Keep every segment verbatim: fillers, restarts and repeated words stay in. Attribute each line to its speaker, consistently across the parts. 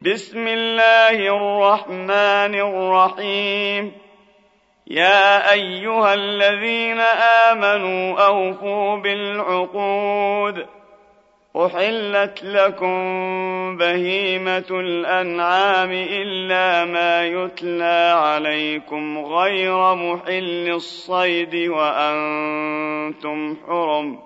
Speaker 1: بسم الله الرحمن الرحيم. يا أيها الذين آمنوا أوفوا بالعقود. أحلت لكم بهيمة الأنعام إلا ما يتلى عليكم غير محل الصيد وأنتم حرم.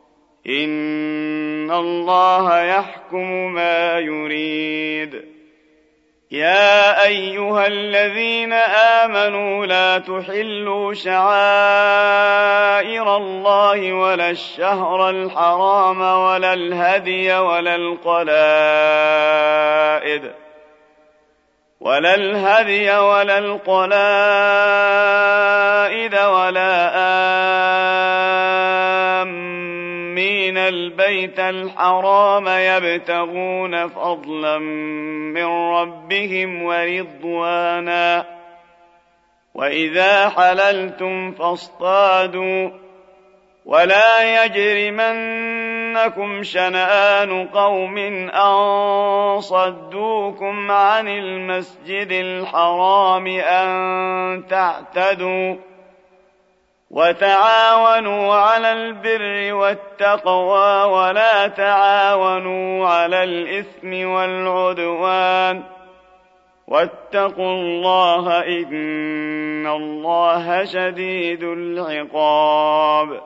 Speaker 1: إن الله يحكم ما يريد. يا أيها الذين آمنوا لا تحلوا شعائر الله ولا الشهر الحرام ولا الهدي ولا القلائد ولا الهدي ولا القلائد ولا آمين البيت الحرام يبتغون فضلا من ربهم ورضوانا. وإذا حللتم فاصطادوا ولا يجرمنكم شنآن قوم أن صدوكم عن المسجد الحرام أن تعتدوا. وتعاونوا على البر والتقوى ولا تعاونوا على الإثم والعدوان. واتقوا الله إن الله شديد العقاب.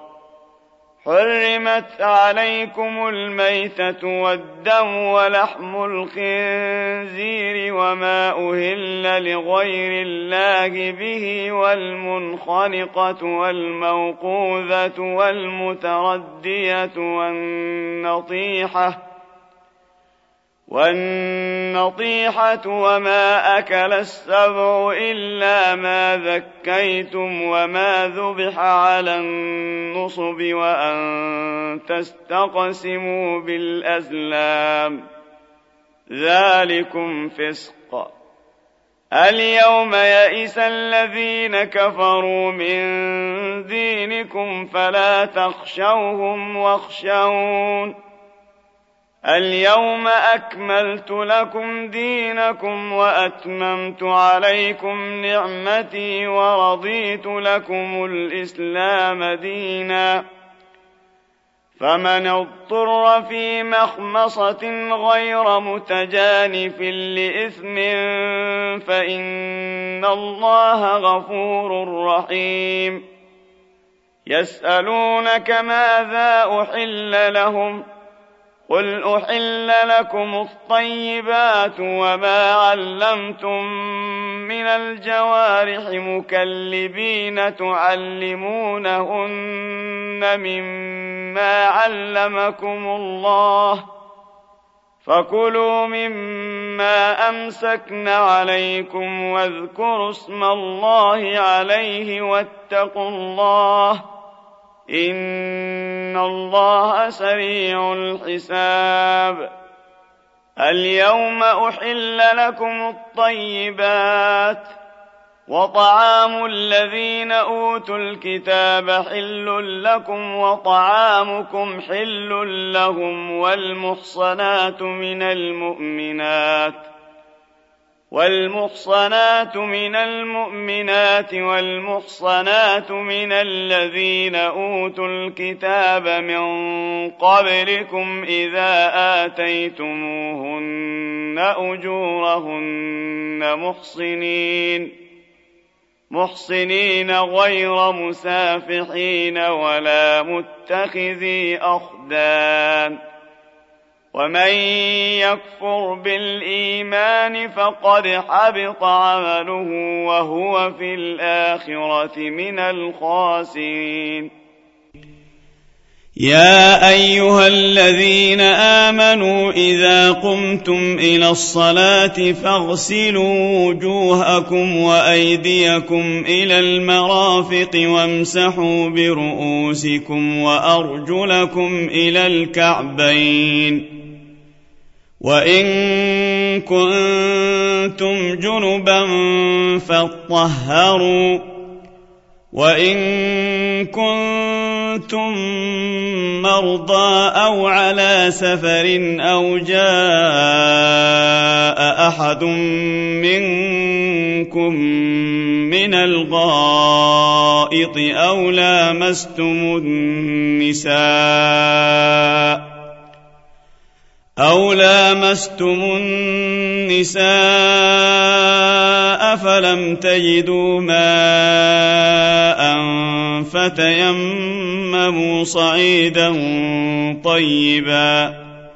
Speaker 1: حرمت عليكم الميتة والدم ولحم الخنزير وما أهل لغير الله به والمنخنقة والموقوذة والمتردية والنطيحة والنطيحة وما أكل السبع إلا ما ذكيتم وما ذبح على النصب وأن تستقسموا بالأزلام ذلكم فسق. اليوم يئس الذين كفروا من دينكم فلا تخشوهم واخشون. اليوم أكملت لكم دينكم وأتممت عليكم نعمتي ورضيت لكم الإسلام دينا. فمن اضطر في مخمصة غير متجانف لإثم فإن الله غفور رحيم. يسألونك ماذا أحل لهم قل أحل لكم الطيبات وما علمتم من الجوارح مكلبين تعلمونهن مما علمكم الله فكلوا مما أمسكن عليكم واذكروا اسم الله عليه واتقوا الله إن الله سريع الحساب. اليوم أحل لكم الطيبات وطعام الذين أوتوا الكتاب حل لكم وطعامكم حل لهم والمحصنات من المؤمنات والمحصنات من المؤمنات والمحصنات من الذين أوتوا الكتاب من قبلكم إذا آتيتموهن أجورهن محصنين محصنين غير مسافحين ولا متخذي أخدان. ومن يكفر بالإيمان فقد حبط عمله وهو في الآخرة من الخاسرين. يا أيها الذين آمنوا إذا قمتم إلى الصلاة فاغسلوا وجوهكم وأيديكم إلى المرافق وامسحوا برؤوسكم وأرجلكم إلى الكعبين. وإن كنتم جنبا فاطهروا وإن كنتم
Speaker 2: كنتم مرضى أو على سفر أو جاء أحد منكم من الغائط أو لامستم النساء أو لامستم النساء فلم تجدوا ماء فتيمموا صعيدا طيبا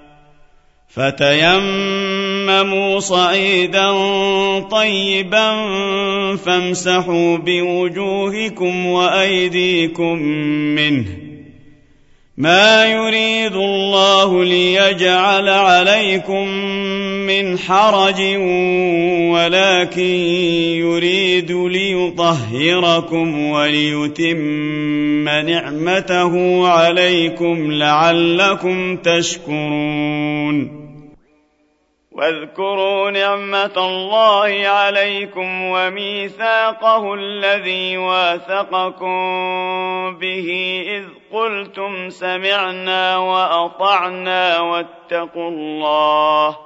Speaker 2: فتيمموا صعيدا طيبا فامسحوا بوجوهكم وأيديكم منه ما يريد الله ليجعل عليكم من حرج ولكن يريد ليطهركم وليتم نعمته عليكم لعلكم تشكرون.
Speaker 1: واذكروا نعمة الله عليكم وميثاقه الذي واثقكم به إذ قلتم سمعنا وأطعنا واتقوا الله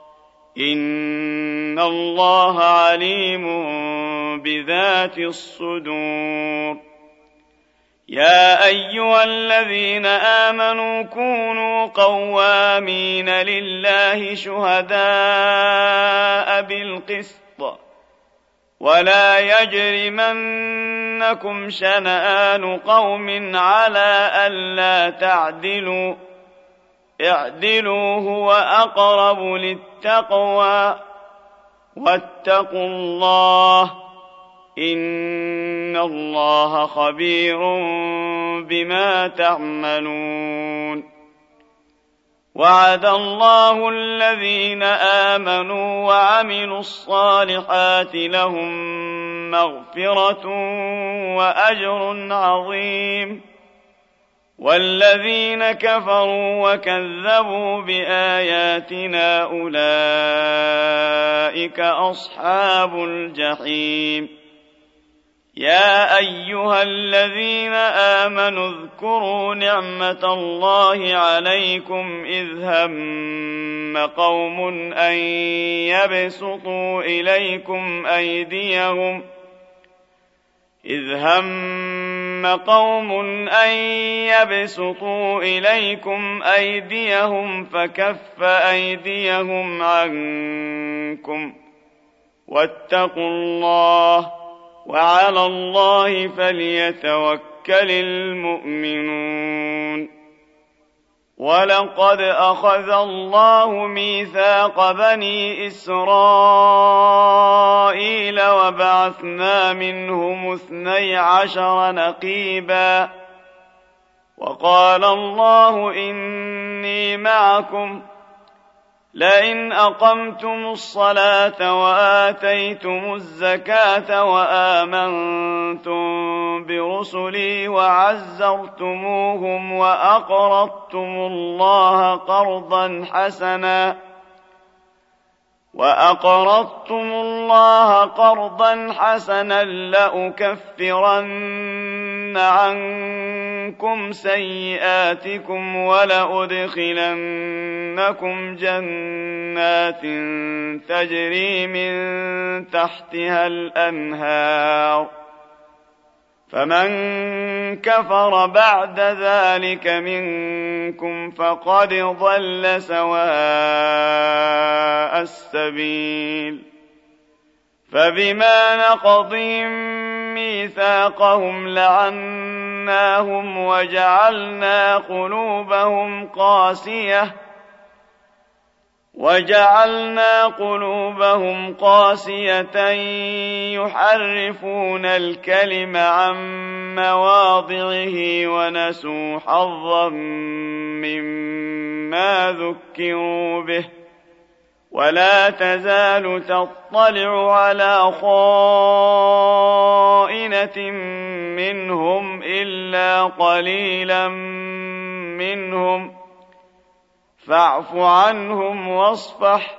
Speaker 1: إن الله عليم بذات الصدور. يا أيها الذين آمنوا كونوا قوامين لله شهداء بالقسط ولا يجرمنكم شنآن قوم على ألا تعدلوا اعدلوا هو أقرب للتقوى واتقوا الله إن الله خبير بما تعملون. وعد الله الذين آمنوا وعملوا الصالحات لهم مغفرة وأجر عظيم والذين كفروا وكذبوا بآياتنا أولئك أصحاب الجحيم. يا أيها الذين آمنوا اذكروا نعمة الله عليكم إذ هم قوم أن يبسطوا إليكم أيديهم إذ هم قوم أن يبسطوا إليكم أيديهم فكف أيديهم عنكم واتقوا الله وعلى الله فليتوكل المؤمنون. ولقد أخذ الله ميثاق بني إسرائيل وبعثنا منهم اثني عشر نقيبا وقال الله إني معكم لئن أقمتم الصلاة وآتيتم الزكاة وآمنتم برسلي وعزرتموهم وأقرضتم الله قرضا حسنا وأقرضتم الله قرضا حسنا لأكفرن عنكم سيئاتكم ولأدخلنكم جنات تجري من تحتها الأنهار فمن كفر بعد ذلك منكم فقد ضل سواء السبيل. فبما نقضهم ميثاقهم لعناهم وجعلنا قلوبهم قاسية وجعلنا قلوبهم قاسية يحرفون الكلم عن مواضعه ونسوا حظا مما ذكروا به ولا تزال تطلع على خائنة منهم إلا قليلا منهم فاعف عنهم واصفح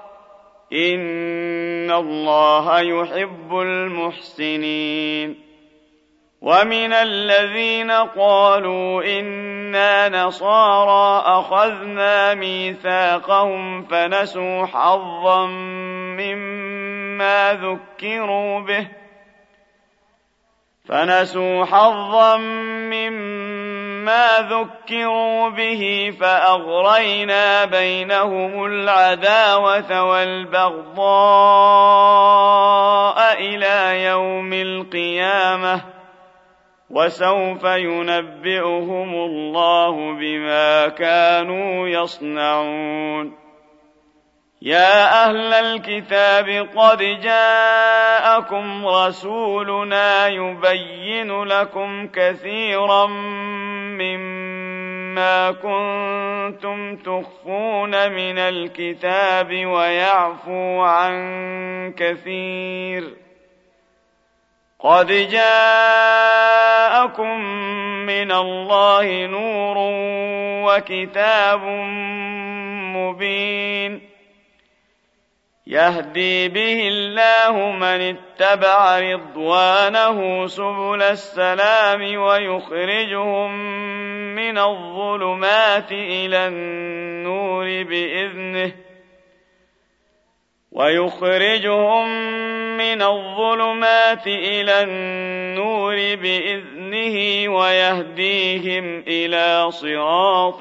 Speaker 1: إن الله يحب المحسنين. ومن الذين قالوا إنا نصارى أخذنا ميثاقهم فنسوا حظا مما ذكروا به فنسوا حظا مما ذكروا به فأغرينا بينهم العداوة والبغضاء إلى يوم القيامة وسوف ينبئهم الله بما كانوا يصنعون. يا أهل الكتاب قد جاءكم رسولنا يبين لكم كثيرا مما كنتم تخفون من الكتاب ويعفو عن كثير. قد جاءكم من الله نور وكتاب مبين يهدي به الله من اتبع رضوانه سبل السلام ويخرجهم من الظلمات إلى النور بإذنه ويخرجهم من الظلمات إلى النور بإذنه ويهديهم إلى صراط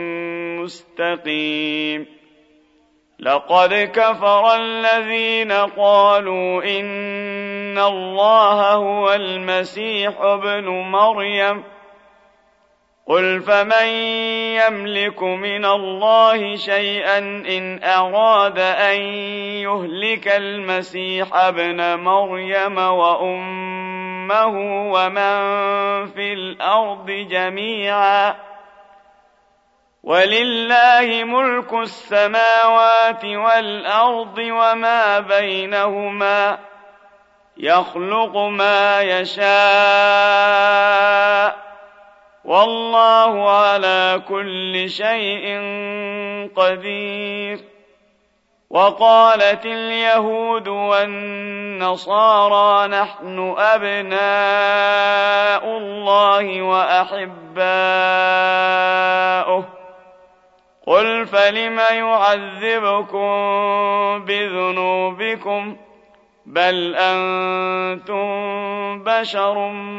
Speaker 1: مستقيم. لقد كفر الذين قالوا إن الله هو المسيح ابن مريم قل فمن يملك من الله شيئا إن أراد أن يهلك المسيح ابن مريم وأمه ومن في الأرض جميعا ولله ملك السماوات والأرض وما بينهما يخلق ما يشاء والله على كل شيء قدير. وقالت اليهود والنصارى نحن أبناء الله وأحباؤه قل فلم يعذبكم بذنوبكم بل أنتم بشر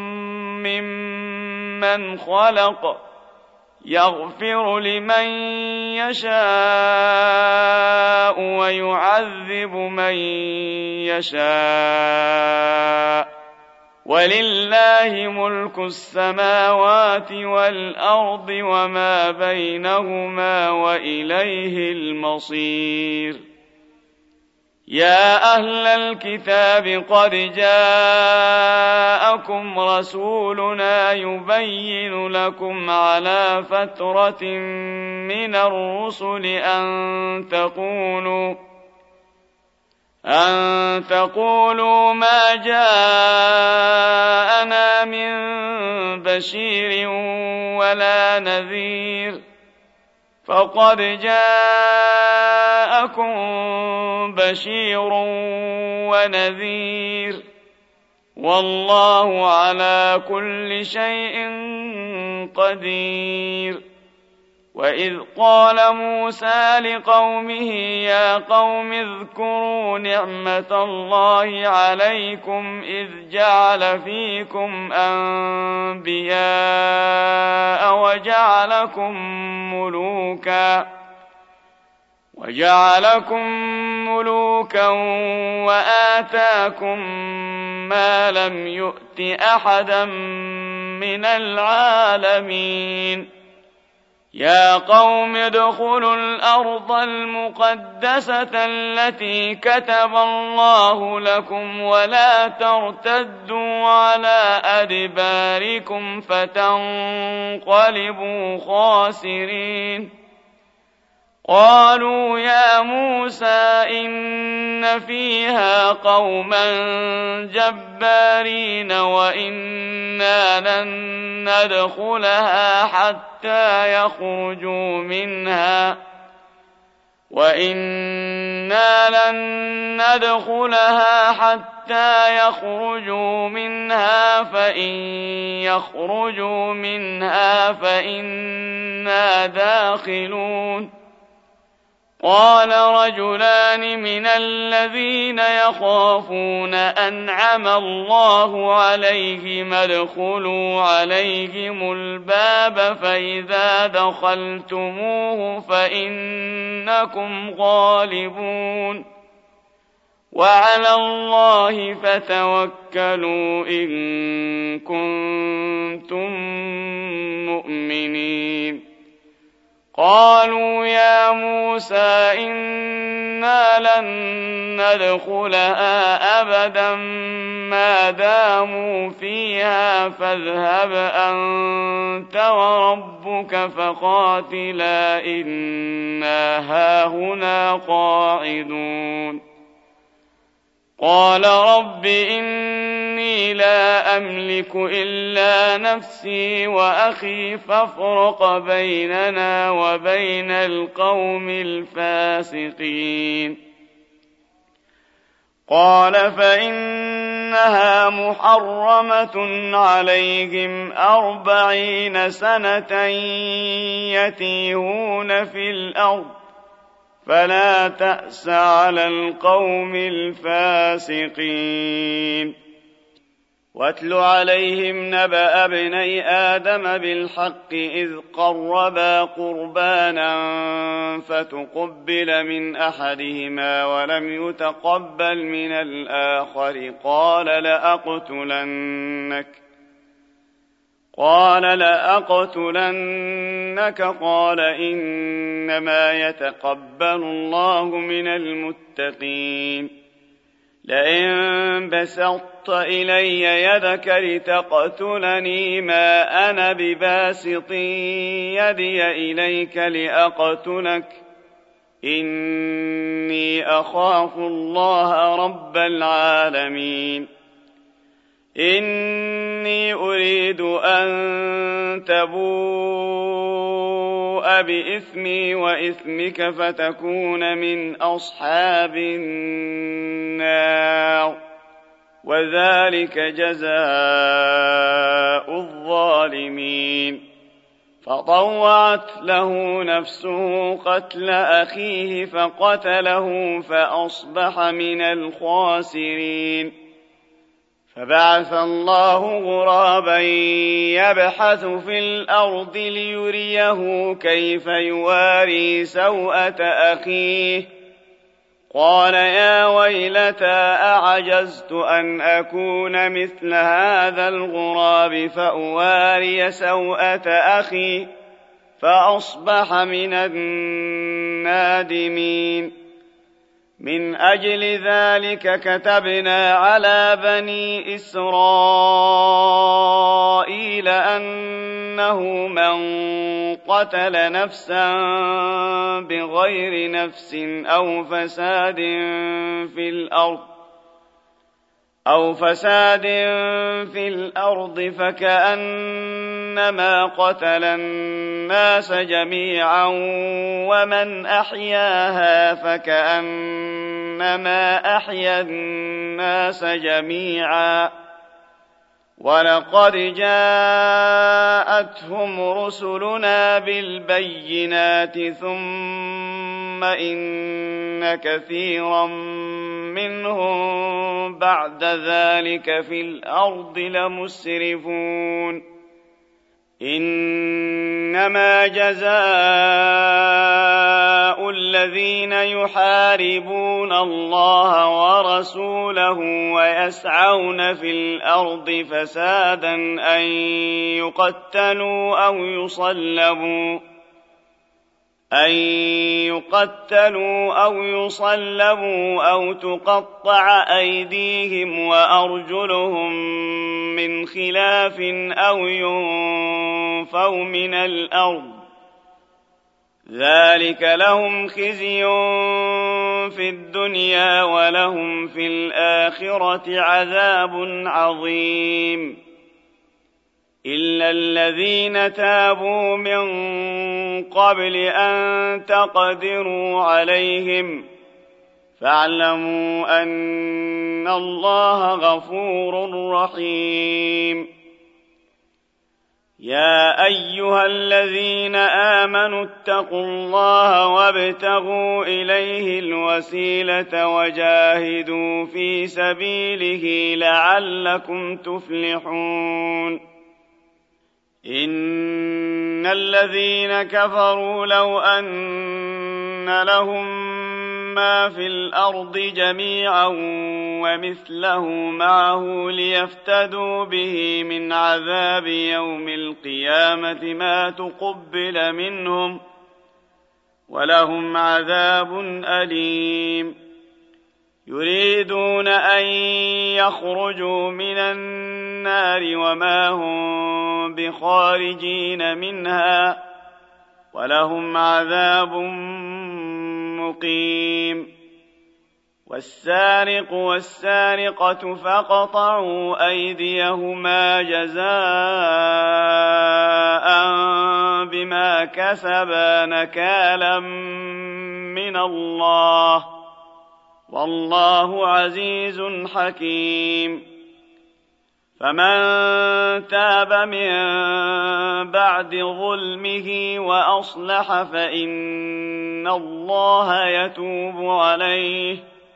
Speaker 1: ممن خلق يغفر لمن يشاء ويعذب من يشاء ولله ملك السماوات والأرض وما بينهما وإليه المصير. يا أهل الكتاب قد جاءكم رسولنا يبين لكم على فترة من الرسل أن تقولوا أن تقولوا ما جاءنا من بشير ولا نذير فقد جاءكم بشير ونذير والله على كل شيء قدير. وإذ قال موسى لقومه يا قوم اذكروا نعمة الله عليكم إذ جعل فيكم أنبياء وجعلكم ملوكا وجعلكم ملوكا وآتاكم ما لم يؤت أحدا من العالمين. يا قوم ادخلوا الأرض المقدسة التي كتب الله لكم ولا ترتدوا على أدباركم فتنقلبوا خاسرين. قالوا يا موسى إن فيها قوما جبارين وإنا لن ندخلها حتى يخرجوا منها وإنا لن ندخلها حتى يخرجوا منها فإن يخرجوا منها فإنا داخلون. قال رجلان من الذين يخافون أنعم الله عليهم ادخلوا عليهم الباب فإذا دخلتموه فإنكم غالبون وعلى الله فتوكلوا إن كنتم مؤمنين. قالوا يا موسى إنا لن ندخلها أبدا ما داموا فيها فاذهب أنت وربك فقاتلا إنا هاهنا قاعدون. قال رب إني لا أملك إلا نفسي وأخي فافرق بيننا وبين القوم الفاسقين. قال فإنها محرمة عليهم أربعين سنة يتيهون في الأرض فلا تأس على القوم الفاسقين. واتل عليهم نبأ ابني آدم بالحق إذ قربا قربانا فتقبل من أحدهما ولم يتقبل من الآخر قال لأقتلنك قال لأقتلنك قال إنما يتقبل الله من المتقين. لئن بسطت إلي يدك لتقتلني ما أنا بباسط يدي إليك لأقتلك إني أخاف الله رب العالمين. إني أريد أن تبوء بإثمي وإثمك فتكون من أصحاب النار وذلك جزاء الظالمين. فطوعت له نفسه قتل أخيه فقتله فأصبح من الخاسرين. فبعث الله غرابا يبحث في الأرض ليريه كيف يواري سوءة أخيه قال يا ويلتى أعجزت أن أكون مثل هذا الغراب فأواري سوءة أخي فأصبح من النادمين. من أجل ذلك كتبنا على بني إسرائيل أنه من قتل نفسا بغير نفس أو فساد في الأرض أو فساد في الأرض فكأنما قتل الناس جميعا ومن أحياها فكأنما أحيا الناس جميعا ولقد جاءتهم رسلنا بالبينات ثم إن كثيرا منهم بعد ذلك في الأرض لمسرفون. إنما جزاء الذين يحاربون الله ورسوله ويسعون في الأرض فسادا أن يقتلوا أو يصلبوا أن يقتلوا أو يصلبوا أو تقطع أيديهم وأرجلهم من خلاف أو ينفوا من الأرض ذلك لهم خزي في الدنيا ولهم في الآخرة عذاب عظيم. إلا الذين تابوا من قبل أن تقدروا عليهم فاعلموا أن الله غفور رحيم. يا أيها الذين آمنوا اتقوا الله وابتغوا إليه الوسيلة وجاهدوا في سبيله لعلكم تفلحون. إن الذين كفروا لو أن لهم ما في الأرض جميعا ومثله معه ليفتدوا به من عذاب يوم القيامة ما تقبل منهم ولهم عذاب أليم. يريدون أن يخرجوا من النار وما هم بخارجين منها ولهم عذاب مقيم. والسارق والسارقة فاقطعوا أيديهما جزاء بما كسبا نكالا من الله والله عزيز حكيم. فمن تاب من بعد ظلمه وأصلح فإن الله يتوب عليه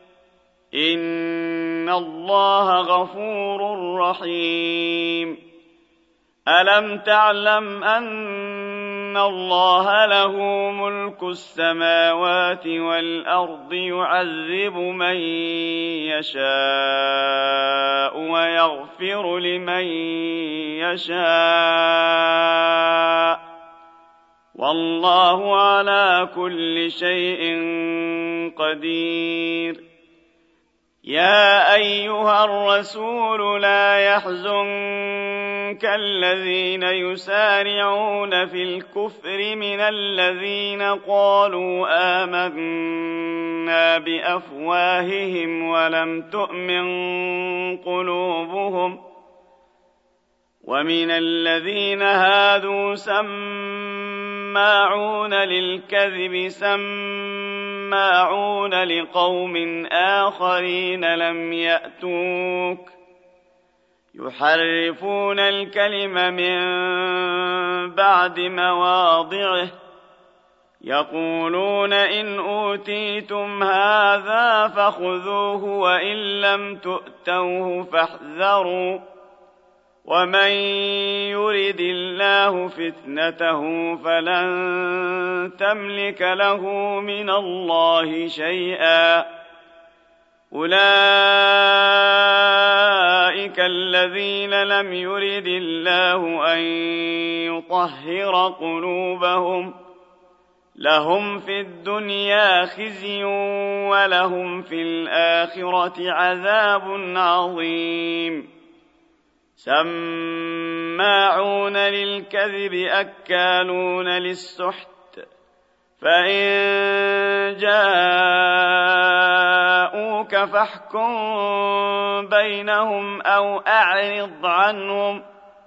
Speaker 1: إن الله غفور رحيم. ألم تعلم أن الله له ملك السماوات والأرض يعذب من يشاء ويغفر لمن يشاء والله على كل شيء قدير. يا أيها الرسول لا يحزنك الذين يسارعون في الكفر من الذين قالوا آمنا بأفواههم ولم تؤمن قلوبهم ومن الذين هادوا سماعون للكذب سماعون لقوم آخرين لم يأتوك يحرفون الكلم من بعد مواضعه يقولون إن أوتيتم هذا فخذوه وإن لم تؤتوه فاحذروا ومن يرد الله فتنته فلن تملك له من الله شيئا. أولئك الذين لم يرد الله أن يطهر قلوبهم لهم في الدنيا خزي ولهم في الآخرة عذاب عظيم. سماعون للكذب أكالون للسحت فإن جاءوك فاحكم بينهم أو أعرض عنهم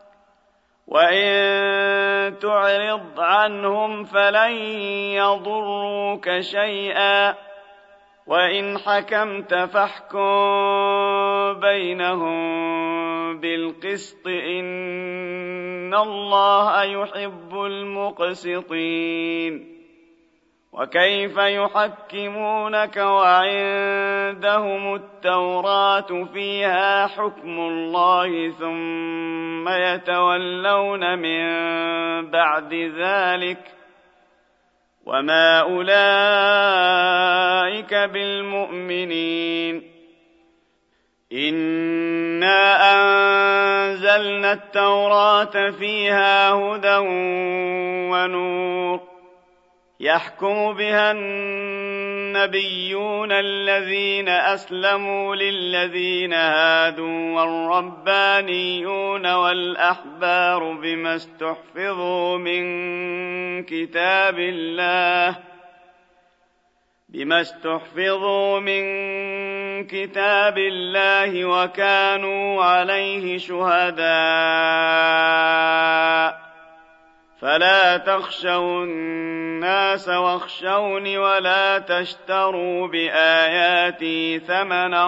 Speaker 1: وإن تعرض عنهم فلن يضروك شيئا وإن حكمت فاحكم بينهم بالقسط إن الله يحب المقسطين. وكيف يحكمونك وعندهم التوراة فيها حكم الله ثم يتولون من بعد ذلك وما أولئك بالمؤمنين. إنا أنزلنا التوراة فيها هدى ونور يحكم بها النبيون الذين أسلموا للذين هادوا والربانيون والأحبار بما استحفظوا من كتاب الله بما استحفظوا من كتاب الله وكانوا عليه شهداء فلا تخشوا الناس واخشوني ولا تشتروا بآياتي ثمنا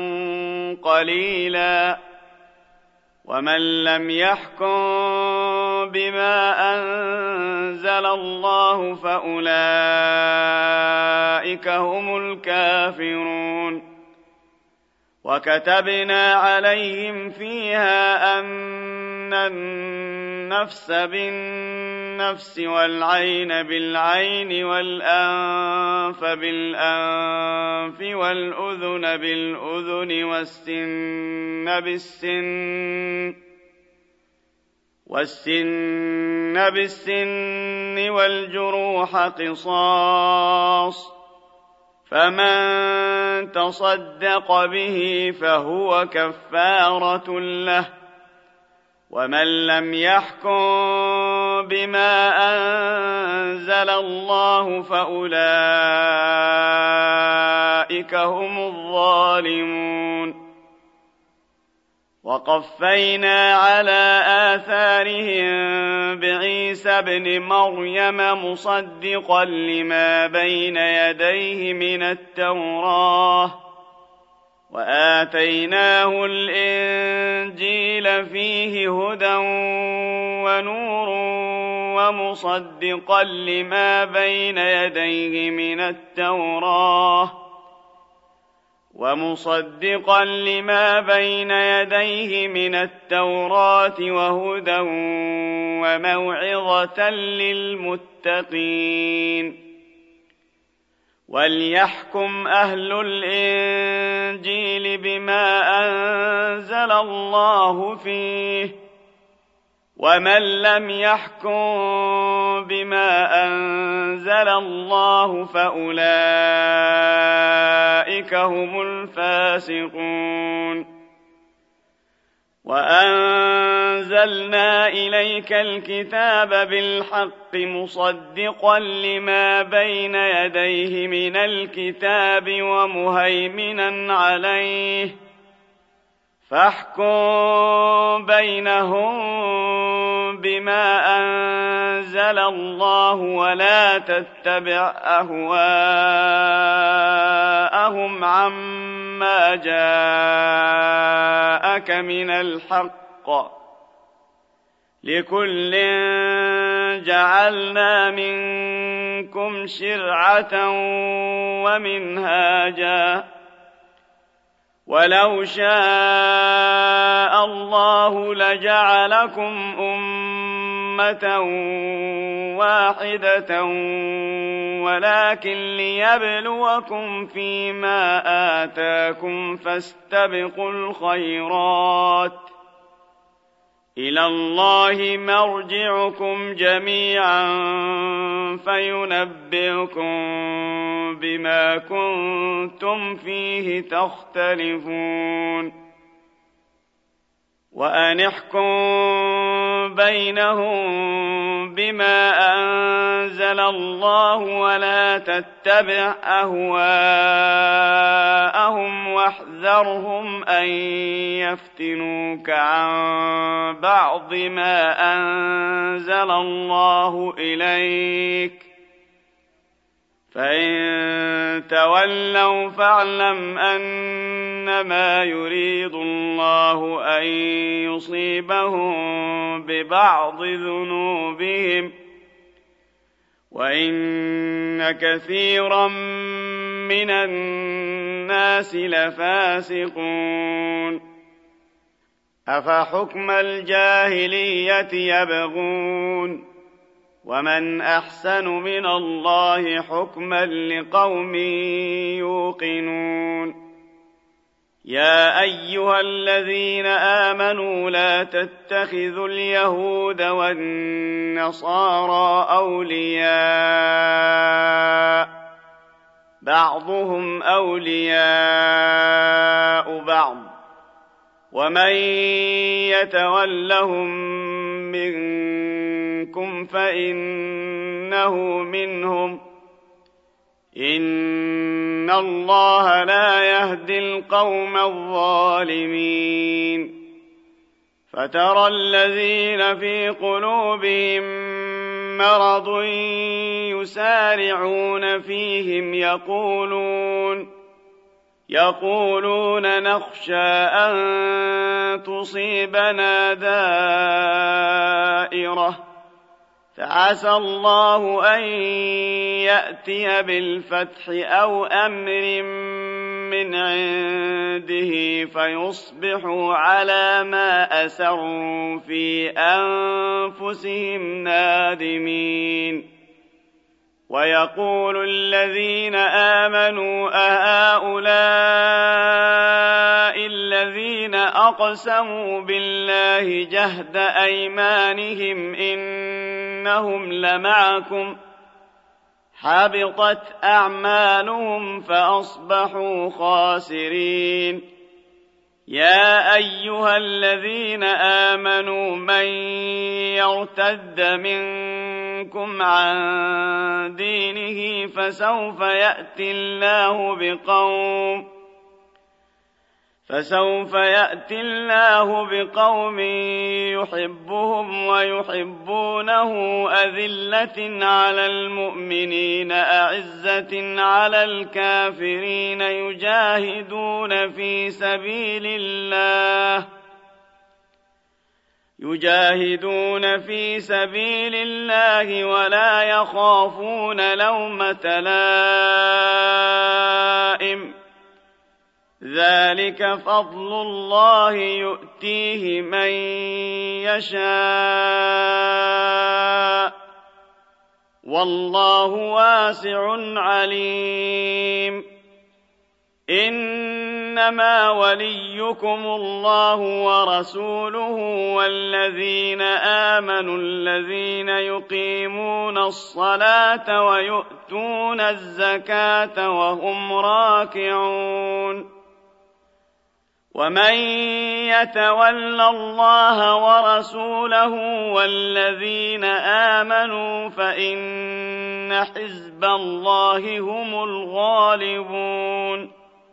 Speaker 1: قليلا ومن لم يحكم بما أنزل الله فأولئك هم الكافرون وكتبنا عليهم فيها أن النفس بالنفس والعين بالعين والأنف بالأنف والأذن بالأذن والسن بالسن والسن بالسن والجروح قصاص فمن تصدق به فهو كفارة له ومن لم يحكم بما أنزل الله فأولئك هم الظالمون وقفينا على آثارهم بعيسى ابن مريم مصدقا لما بين يديه من التوراة وآتيناه الإنجيل فيه هدى ونور ومصدقا لما بين يديه من التوراة ومصدقا لما بين يديه من التوراة وهدى وموعظة للمتقين وليحكم أهل الإنجيل بما أنزل الله فيه ومن لم يحكم بما أنزل الله فأولئك هم الفاسقون وأنزلنا إليك الكتاب بالحق مصدقا لما بين يديه من الكتاب ومهيمنا عليه فاحكم بينهم بما أنزل الله ولا تتبع أهواءهم عما جاءك من الحق لكل جعلنا منكم شرعة ومنهاجا ولو شاء الله لجعلكم أمة واحدة ولكن ليبلوكم فيما آتاكم فاستبقوا الخيرات إلى الله مرجعكم جميعا فينبئكم بما كنتم فيه تختلفون وأن احكم بينهم بما أنزل الله ولا تتبع أهواءهم واحذرهم أن يفتنوك عن بعض ما أنزل الله إليك فإن تولوا فاعلم أنما يريد الله أن يصيبهم ببعض ذنوبهم وإن كثيرا من الناس لفاسقون أفحكم الجاهلية يبغون ومن أحسن من الله حكما لقوم يوقنون يا أيها الذين آمنوا لا تتخذوا اليهود والنصارى أولياء بعضهم أولياء بعض ومن يتولهم منكم فإنه منهم إن الله لا يهدي القوم الظالمين. فترى الذين في قلوبهم مرض يسارعون فيهم يقولون يقولون نخشى أن تصيبنا دائرة فعسى الله أن يأتي بالفتح أو أمر من عنده فيصبحوا على ما أسروا في أنفسهم نادمين. ويقول الذين آمنوا أهؤلاء الذين أقسموا بالله جهد أيمانهم إنهم لمعكم حبطت أعمالهم فأصبحوا خاسرين. يا أيها الذين آمنوا من يرتد منكم عن دينه فسوف يأتي الله بقوم فسوف يأتي الله بقوم يحبهم ويحبونه أذلة على المؤمنين أعزة على الكافرين يجاهدون في سبيل الله يجاهدون في سبيل الله ولا يخافون لومة لائم ذلك فضل الله يؤتيه من يشاء والله واسع عليم. إنما وليكم الله ورسوله والذين آمنوا الذين يقيمون الصلاة ويؤتون الزكاة وهم راكعون. ومن يتول الله ورسوله والذين آمنوا فإن حزب الله هم الغالبون.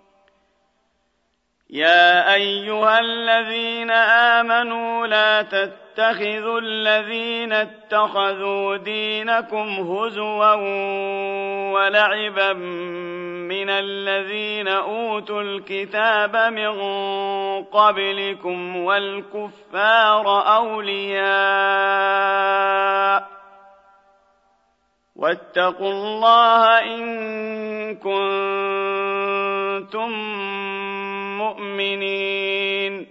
Speaker 1: يا أيها الذين آمنوا لا تتخذوا الذين اتخذوا دينكم هزوا ولعبا من الذين أوتوا الكتاب من قبلكم والكفار أولياء واتقوا الله إن كنتم مؤمنين.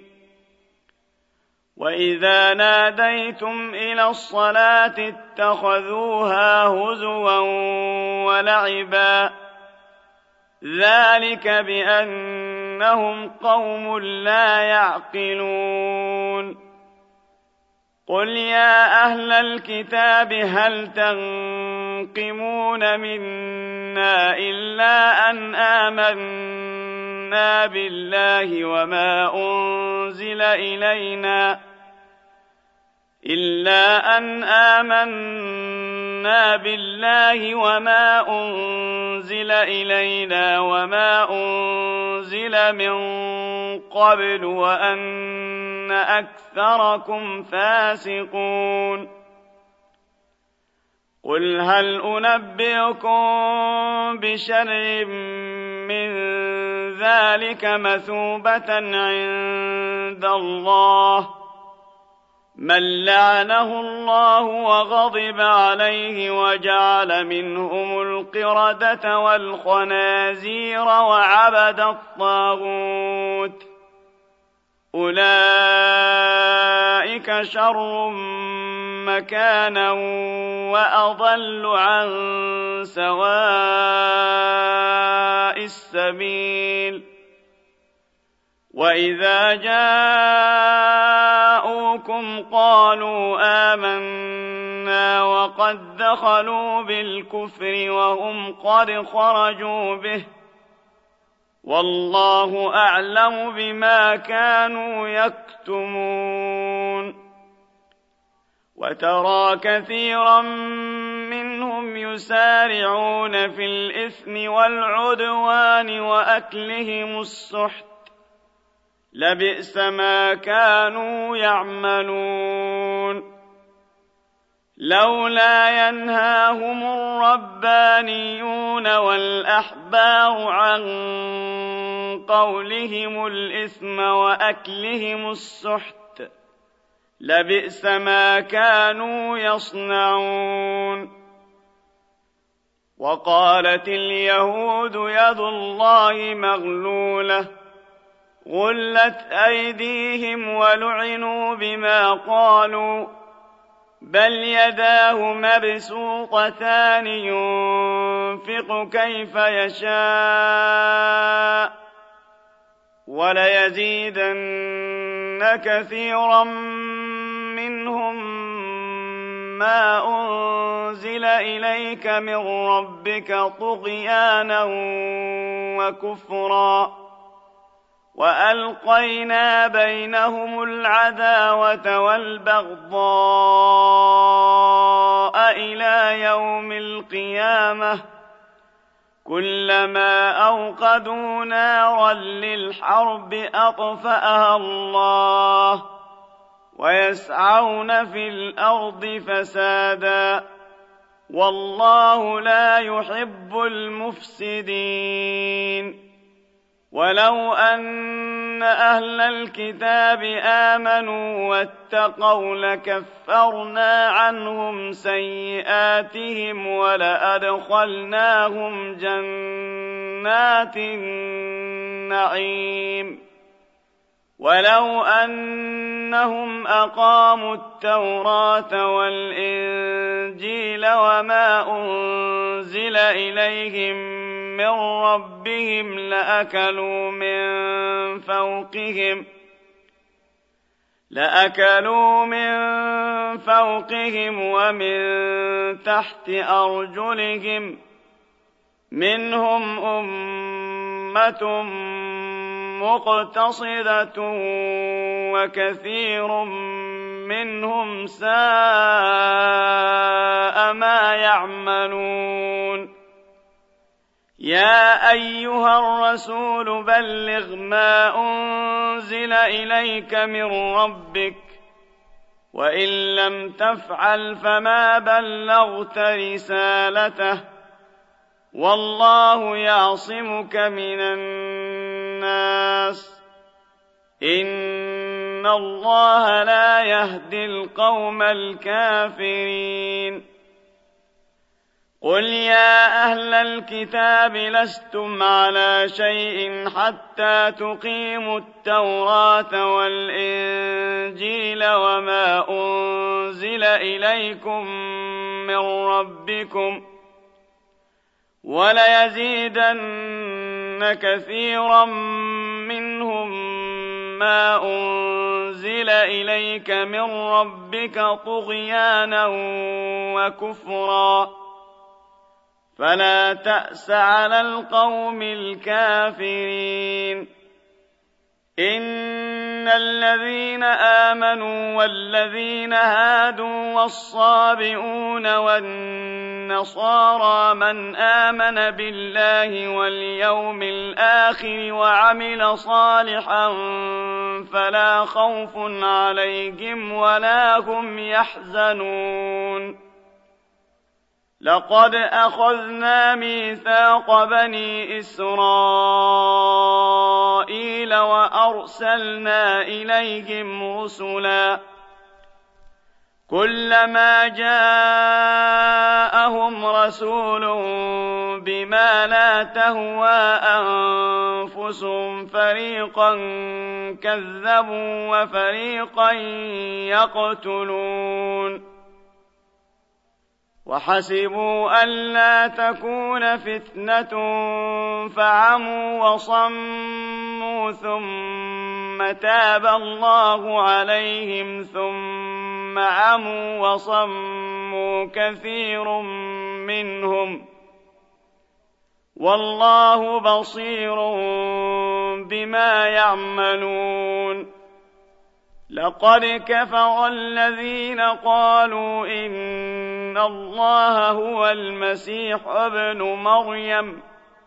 Speaker 1: وإذا ناديتم إلى الصلاة اتخذوها هزوا ولعبا ذلك بأنهم قوم لا يعقلون. قل يا أهل الكتاب هل تنقمون منا إلا أن آمنا بالله وما أنزل إلينا إلا أن آمنا بالله وما أنزل إلينا وما أنزل من قبل وأن أكثركم فاسقون. قل هل أنبئكم بشر من ذلك مثوبة عند الله من لعنه الله وغضب عليه وجعل منهم القردة والخنازير وعبد الطاغوت أولئك شر مكانا وأضل عن سواء السبيل. وإذا جاءوكم قالوا آمنا وقد دخلوا بالكفر وهم قد خرجوا به والله أعلم بما كانوا يكتمون. وترى كثيرا منهم إنهم يسارعون في الإثم والعدوان وأكلهم السحت لبئس ما كانوا يعملون لولا ينهاهم الربانيون والأحبار عن قولهم الإثم وأكلهم السحت لبئس ما كانوا يصنعون وقالت اليهود يد الله مغلولة غلت أيديهم ولعنوا بما قالوا بل يداه مبسوطتان ينفق كيف يشاء وليزيدن كثيرا منهم ما أنزل إليك من ربك طغيانا وكفرا وألقينا بينهم العداوة والبغضاء إلى يوم القيامة كلما أوقدوا نارا للحرب أطفأها الله ويسعون في الأرض فسادا والله لا يحب المفسدين ولو أن أهل الكتاب آمنوا واتقوا لكفرنا عنهم سيئاتهم ولأدخلناهم جنات النعيم ولو أنهم أقاموا التوراة والإنجيل وما أنزل إليهم من ربهم لأكلوا من فوقهم لأكلوا من فوقهم ومن تحت أرجلهم منهم أمة مقتصدة وكثير منهم ساء ما يعملون يا أيها الرسول بلغ ما أنزل إليك من ربك وإن لم تفعل فما بلغت رسالته والله يعصمك من الناس إن الله لا يهدي القوم الكافرين قل يا أهل الكتاب لستم على شيء حتى تقيموا التوراة والإنجيل وما أنزل إليكم من ربكم وليزيدن كثيرا منهم ما أنزل إليك من ربك طغيانا وكفرا فلا تأس على القوم الكافرين إن الذين آمنوا والذين هادوا والصابئون والنصارى من آمن بالله واليوم الآخر وعمل صالحا فلا خوف عليهم ولا هم يحزنون لقد أخذنا ميثاق بني إسرائيل وأرسلنا إليهم رسلا كلما جاءهم رسول بما لا تهوى أنفسهم فريقا كذبوا وفريقا يقتلون وحسبوا ألا تكون فتنة فعموا وصموا ثم تاب الله عليهم ثم عموا وصموا كثير منهم والله بصير بما يعملون لقد كفر الذين قالوا إن الله هو المسيح ابن مريم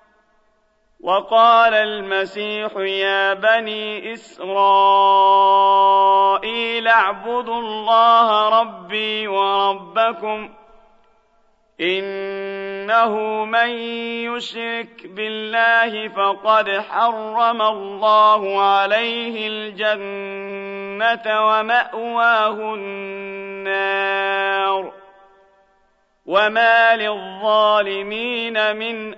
Speaker 1: وقال المسيح يا بني إسرائيل اعبدوا الله ربي وربكم إنه من يشرك بالله فقد حرم الله عليه الجنة ومأواه النار وما للظالمين من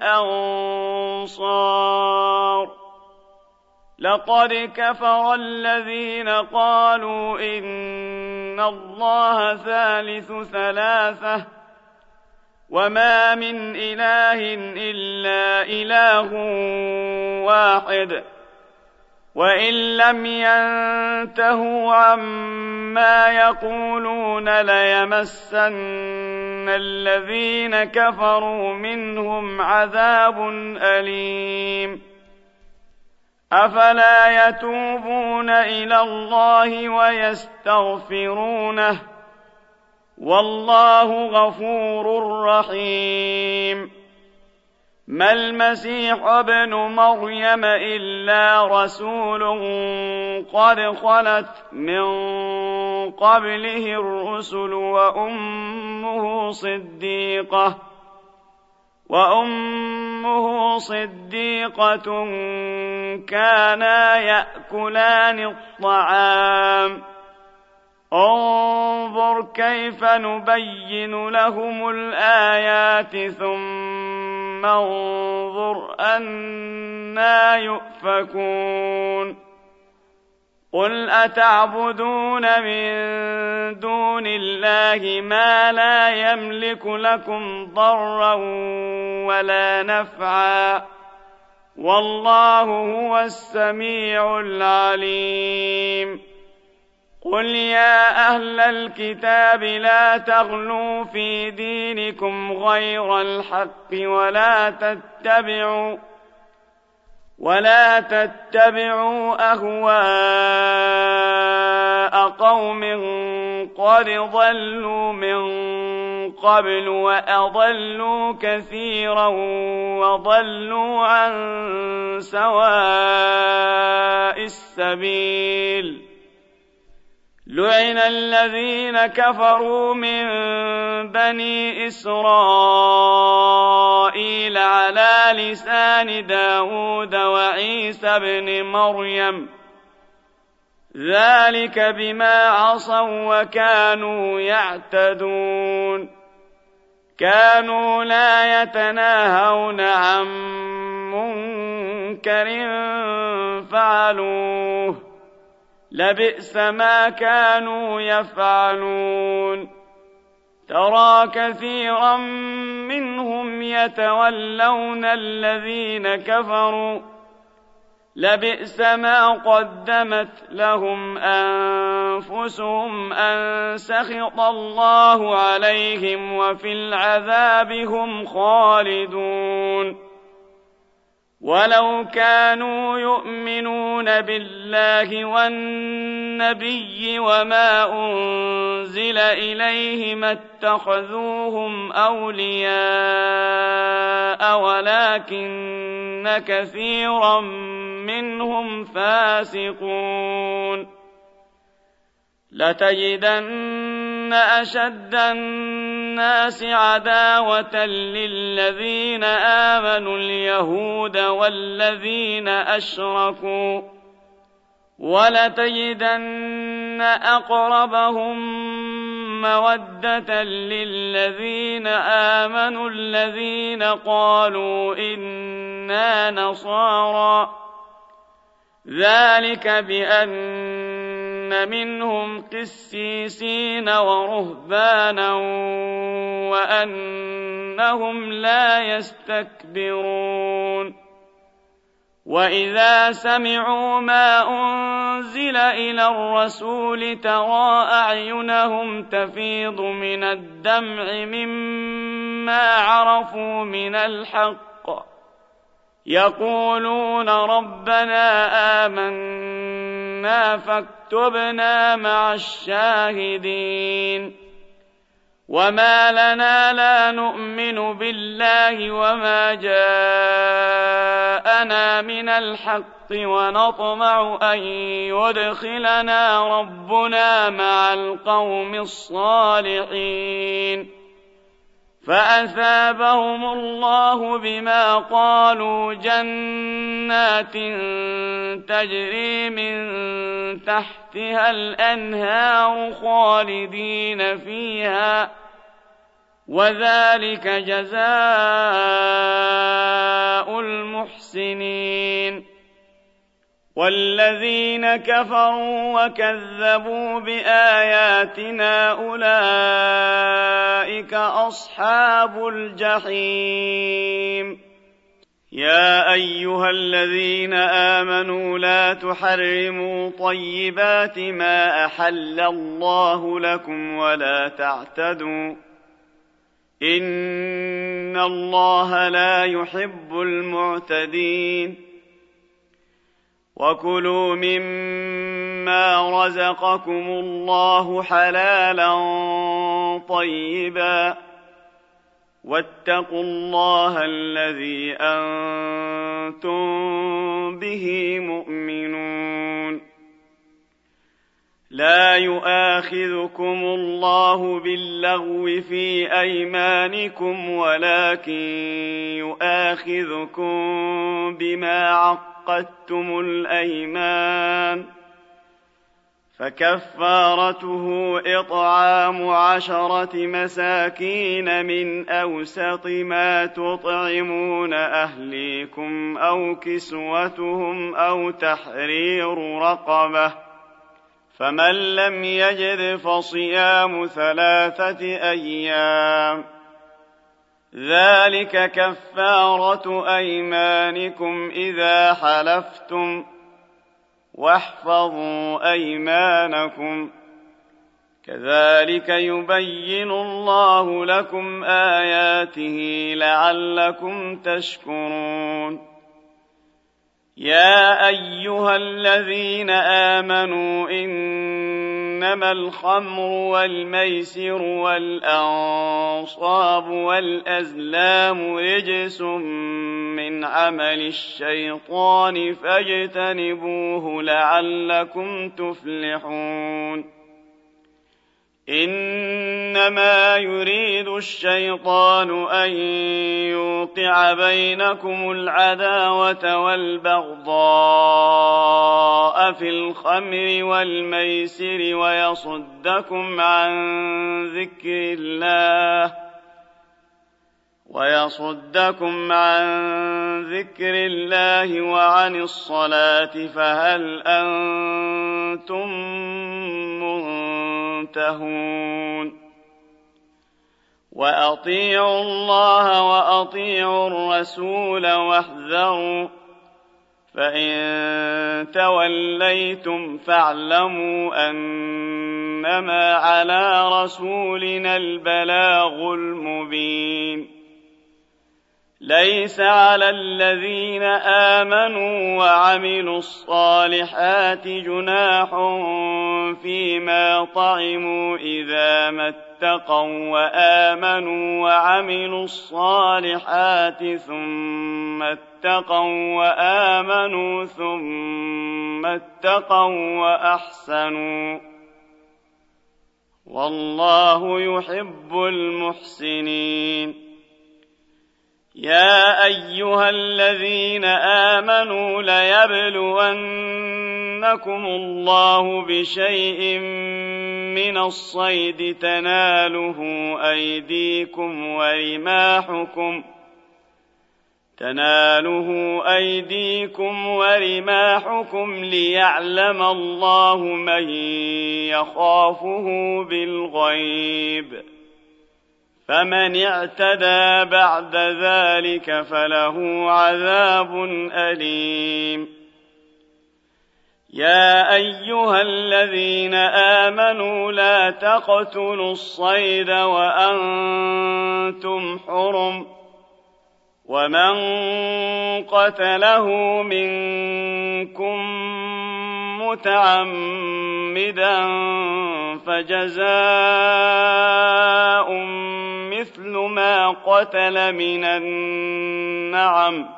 Speaker 1: أنصار لقد كفر الذين قالوا إن الله ثالث ثلاثة وما من إله إلا إله واحد وإن لم ينتهوا عما يقولون ليمسن الذين كفروا منهم عذاب أليم أفلا يتوبون إلى الله ويستغفرونه والله غفور رحيم ما المسيح ابن مريم إلا رسول قد خلت من قبله الرسل وأمه صديقة وأمه صديقة كانا يأكلان الطعام انظر كيف نبين لهم الآيات ثم انظر أنى يؤفكون قل أتعبدون من دون الله ما لا يملك لكم ضرا ولا نفعا والله هو السميع العليم قل يا أهل الكتاب لا تغلوا في دينكم غير الحق ولا تتبعوا ولا تتبعوا أهواء قوم قد ضلوا من قبل وأضلوا كثيرا وضلوا عن سواء السبيل لعن الذين كفروا من بني إسرائيل على لسان داود وعيسى بن مريم ذلك بما عصوا وكانوا يعتدون كانوا لا يتناهون عن منكر فعلوه لبئس ما كانوا يفعلون ترى كثيرا منهم يتولون الذين كفروا لبئس ما قدمت لهم أنفسهم أن سخط الله عليهم وفي العذاب هم خالدون ولو كانوا يؤمنون بالله والنبي وما أنزل إليه ما اتخذوهم أولياء ولكن كثيرا منهم فاسقون لتجدن أشد الناس عداوة للذين آمنوا اليهود والذين أشركوا ولتجدن أقربهم مودة للذين آمنوا الذين قالوا إنا نصارى ذلك بأن منهم قسيسين ورهبانا وأنهم لا يستكبرون وإذا سمعوا ما أنزل إلى الرسول ترى أعينهم تفيض من الدمع مما عرفوا من الحق يقولون ربنا آمنا بما فاكتبنا مع الشاهدين وما لنا لا نؤمن بالله وما جاءنا من الحق ونطمع أن يدخلنا ربنا مع القوم الصالحين فأثابهم الله بما قالوا جنات تجري من تحتها الأنهار خالدين فيها وذلك جزاء المحسنين والذين كفروا وكذبوا بآياتنا أولئك أصحاب الجحيم يا أيها الذين آمنوا لا تحرموا طيبات ما أحل الله لكم ولا تعتدوا إن الله لا يحب المعتدين وكلوا مما رزقكم الله حلالا طيبا واتقوا الله الذي أنتم به مؤمنون لا يؤاخذكم الله باللغو في أيمانكم ولكن يؤاخذكم بما عقدتم الأيمان فكفارته إطعام عشرة مساكين من أوسط ما تطعمون أهليكم أو كسوتهم أو تحرير رقبة فمن لم يجد فصيام ثلاثة أيام ذلك كفارة أيمانكم إذا حلفتم واحفظوا أيمانكم كذلك يبين الله لكم آياته لعلكم تشكرون يا أيها الذين آمنوا إنما الخمر والميسر والأنصاب والأزلام رجس من عمل الشيطان فاجتنبوه لعلكم تفلحون إنما يريد الشيطان أن يوقع بينكم العداوة والبغضاء في الخمر والميسر ويصدكم عن ذكر الله ويصدكم عن ذكر الله وعن الصلاة فهل أنتم منتهون وأطيعوا الله وأطيعوا الرسول واحذروا فإن توليتم فاعلموا أنما على رسولنا البلاغ المبين ليس على الذين آمنوا وعملوا الصالحات جناح فيما طعموا إذا ما اتقوا وآمنوا وعملوا الصالحات ثم اتقوا وآمنوا ثم اتقوا وأحسنوا والله يحب المحسنين يا أيها الذين آمنوا ليبلونكم الله بشيء من الصيد تناله أيديكم ورماحكم تناله أيديكم ورماحكم ليعلم الله من يخافه بالغيب فمن اعتدى بعد ذلك فله عذاب أليم يا أيها الذين آمنوا لا تقتلوا الصيد وأنتم حرم ومن قتله منكم متعمدا فجزاء مثل ما قتل من النعم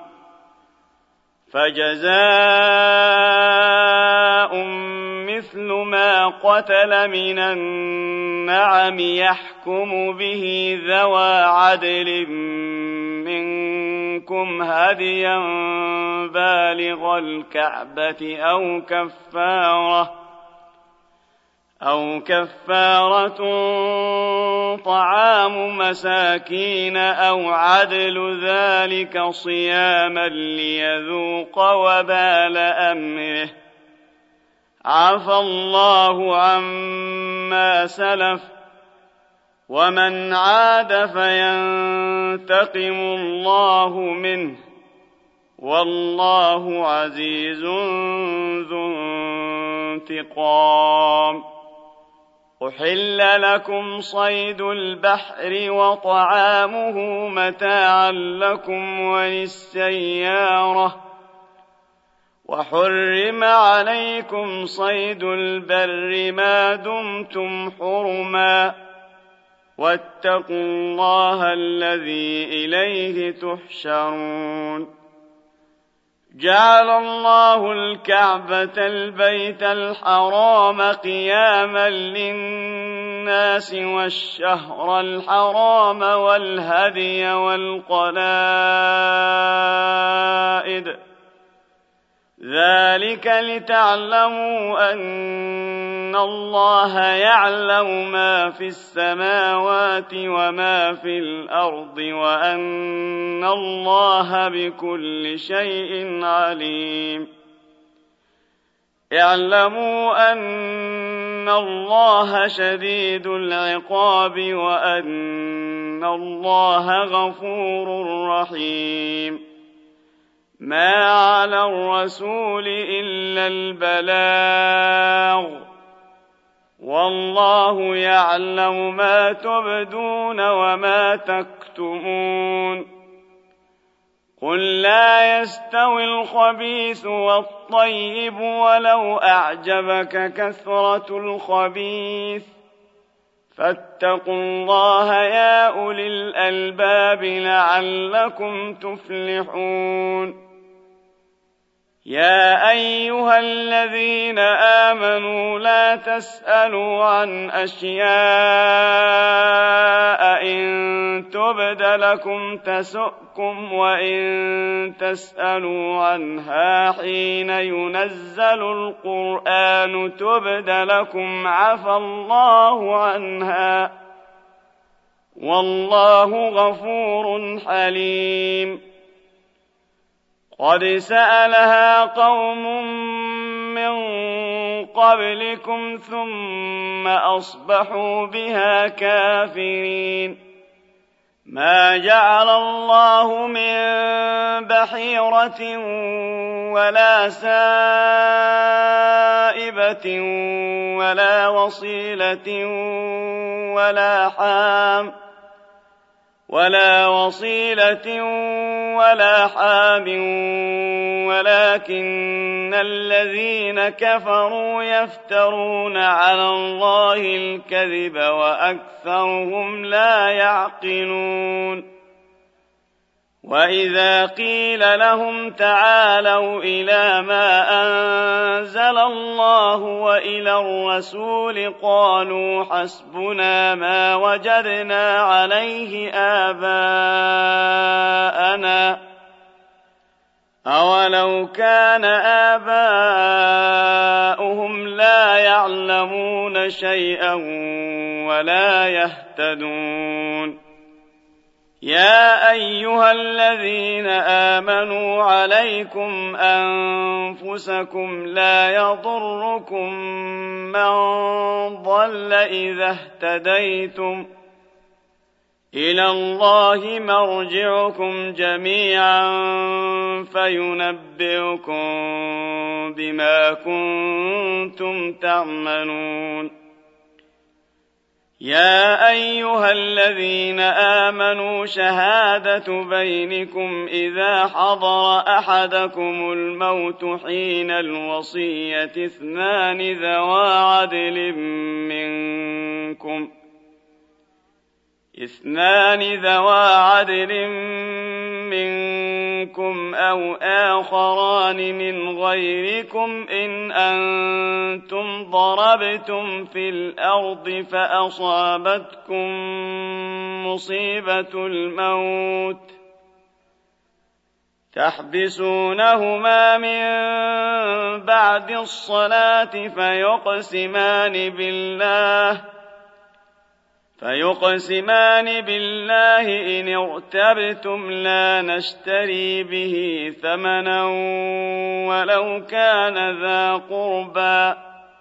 Speaker 1: فجزاء مثل ما قتل من النعم يحكم به ذوى عدل منكم هديا بالغ الكعبة أو كفارة أو كفارة طعام مساكين أو عدل ذلك صياما ليذوق وبال أمره عفى الله عما سلف ومن عاد فينتقم الله منه والله عزيز ذو انتقام. أحل لكم صيد البحر وطعامه متاعا لكم وللسيارة وحرم عليكم صيد البر ما دمتم حرما واتقوا الله الذي إليه تحشرون. جعل الله الكعبة البيت الحرام قياما للناس والشهر الحرام والهدي والقلائد ذلك لتعلموا أن الله يعلم ما في السماوات وما في الأرض وأن الله بكل شيء عليم. اعلموا أن الله شديد العقاب وأن الله غفور رحيم. ما على الرسول إلا البلاغ والله يعلم ما تبدون وما تكتمون. قل لا يستوي الخبيث والطيب ولو أعجبك كثرة الخبيث فاتقوا الله يا أولي الألباب لعلكم تفلحون. يا أيها الذين آمنوا لا تسألوا عن أشياء إن تبد لكم تسؤكم وإن تسألوا عنها حين ينزل القرآن تبد لكم عفى الله عنها والله غفور حليم. قد سألها قوم من قبلكم ثم أصبحوا بها كافرين. ما جعل الله من بحيرة ولا سائبة ولا وصيلة ولا حام ولا وصيلة ولا حام ولكن الذين كفروا يفترون على الله الكذب وأكثرهم لا يعقلون. وإذا قيل لهم تعالوا إلى ما أنزل الله وإلى الرسول قالوا حسبنا ما وجدنا عليه آباءنا أولو كان آباؤهم لا يعلمون شيئا ولا يهتدون. يا أيها الذين آمنوا عليكم أنفسكم لا يضركم من ضل إذا اهتديتم إلى الله مرجعكم جميعا فينبئكم بما كنتم تعملون. يا أيها الذين آمنوا شهادة بينكم إذا حضر أحدكم الموت حين الوصية اثنان ذوى عدل منكم اثنان ذوى عدل منكم أو آخران من غيركم إن أنتم ضربتم في الأرض فأصابتكم مصيبة الموت تحبسونهما من بعد الصلاة فيقسمان بالله فيقسمان بالله إن ارتبتم لا نشتري به ثمنا ولو كان ذا قربى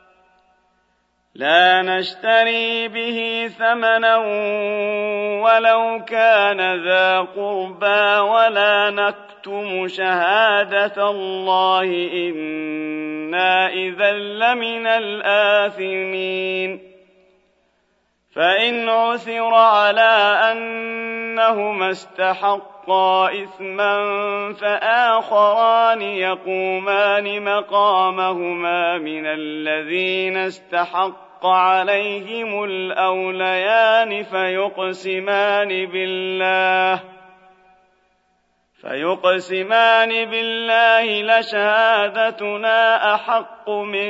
Speaker 1: لا نشتري به ثمنا ولو كان ذا قربى ولا نكتم شهادة الله إنا إذا لمن الآثمين فإن عثر على أنهما استحقا إثما فآخران يقومان مقامهما من الذين استحق عليهم الأوليان فيقسمان بالله فيقسمان بالله لشهادتنا أحق من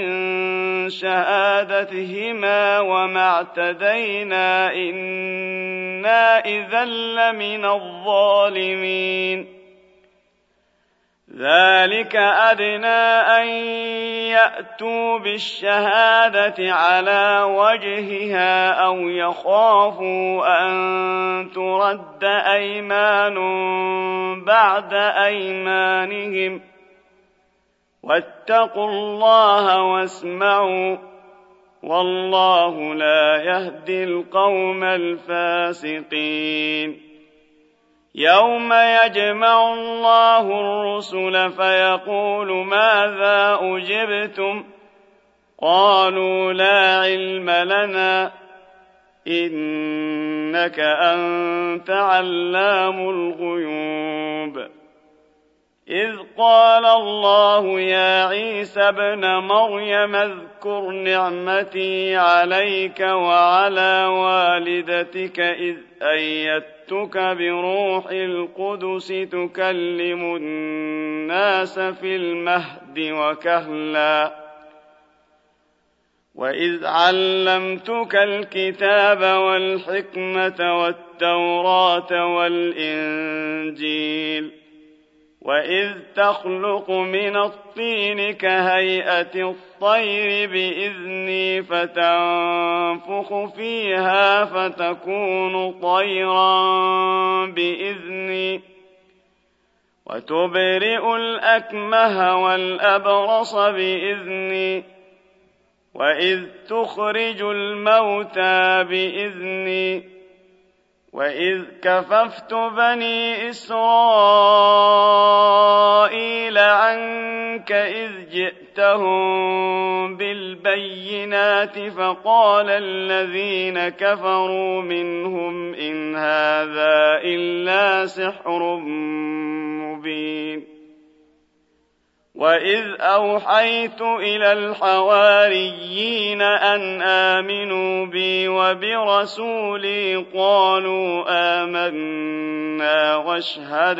Speaker 1: شهادتهما وما اعتدينا إنا إذا لمن الظالمين ذلك أدنى أن يأتوا بالشهادة على وجهها أو يخافوا أن ترد أيمان بعد أيمانهم واتقوا الله واسمعوا والله لا يهدي القوم الفاسقين يوم يجمع الله الرسل فيقول ماذا أجبتم قالوا لا علم لنا إنك أنت علام الغيوب إذ قال الله يا عيسى ابن مريم اذكر نعمتي عليك وعلى والدتك إذ أيدتك بروح القدس تكلم الناس في المهد وكهلا وإذ علمتك الكتاب والحكمة والتوراة والإنجيل وإذ تخلق من الطين كهيئة الطير بإذني فتنفخ فيها فتكون طيرا بإذني وتبرئ الأكمه والأبرص بإذني وإذ تخرج الموتى بإذني وإذ كففت بني إسرائيل عنك إذ جئتهم بالبينات فقال الذين كفروا منهم إن هذا إلا سحر مبين وإذ أوحيت إلى الحواريين أن آمنوا بي وبرسولي قالوا آمنا واشهد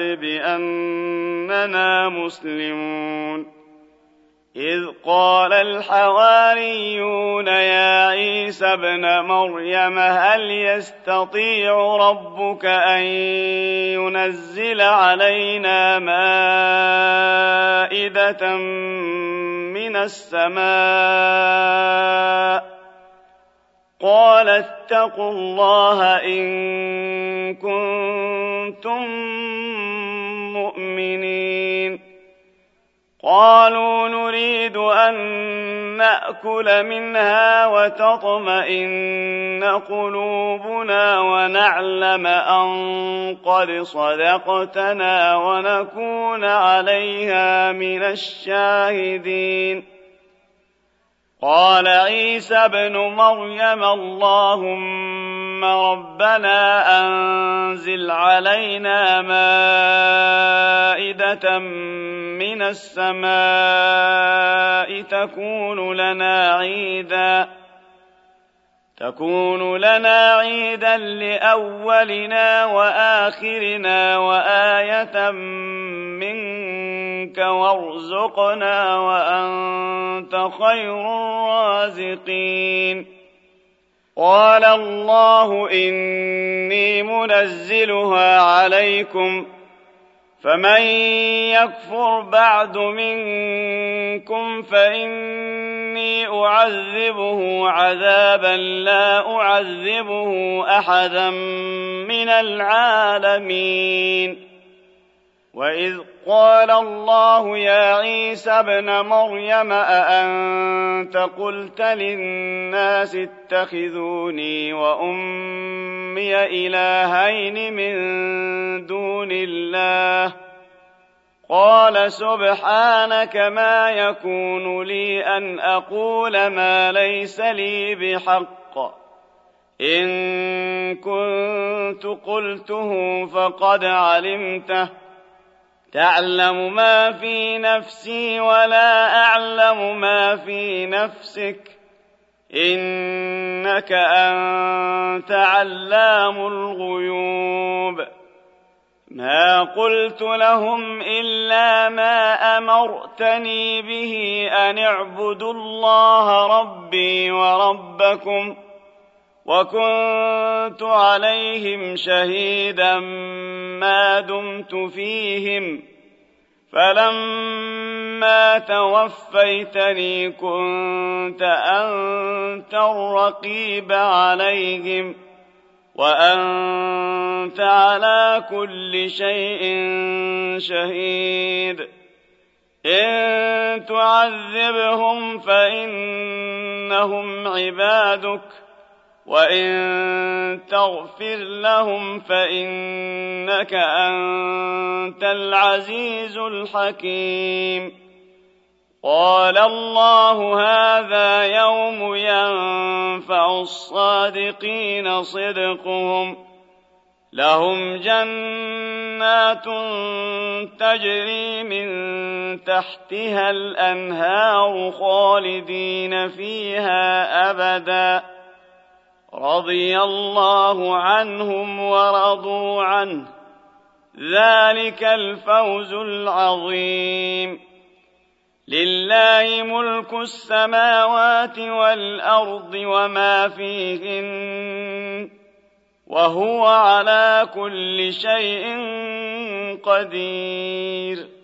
Speaker 1: بأننا مسلمون إذ قال الحواريون يا عيسى ابن مريم هل يستطيع ربك أن ينزل علينا مائدة من السماء قال اتقوا الله إن كنتم مؤمنين قالوا نريد أن نأكل منها وتطمئن قلوبنا ونعلم أن قد صدقتنا ونكون عليها من الشاهدين قال عيسى ابن مريم اللهم ربنا أنزل علينا مائدة من السماء تكون لنا عيدا تكون لنا عيدا لأولنا وآخرنا وآية منك وارزقنا وأنت خير الرازقين قال الله إني منزلها عليكم فمن يكفر بعد منكم فإني أعذبه عذابا لا أعذبه أحدا من العالمين وإذ قال الله يا عيسى ابن مريم أأنت قلت للناس اتخذوني وأمي إلهين من دون الله قال سبحانك ما يكون لي أن أقول ما ليس لي بحق إن كنت قلته فقد علمته تعلم ما في نفسي ولا أعلم ما في نفسك إنك أنت علام الغيوب ما قلت لهم إلا ما أمرتني به أن اعبدوا الله ربي وربكم وكنت عليهم شهيدا ما دمت فيهم فلما توفيتني كنت أنت الرقيب عليهم وأنت على كل شيء شهيد إن تعذبهم فإنهم عبادك وإن تغفر لهم فإنك أنت العزيز الحكيم قال الله هذا يوم ينفع الصادقين صدقهم لهم جنات تجري من تحتها الأنهار خالدين فيها أبدا رضي الله عنهم ورضوا عنه ذلك الفوز العظيم لله ملك السماوات والأرض وما فيهن وهو على كل شيء قدير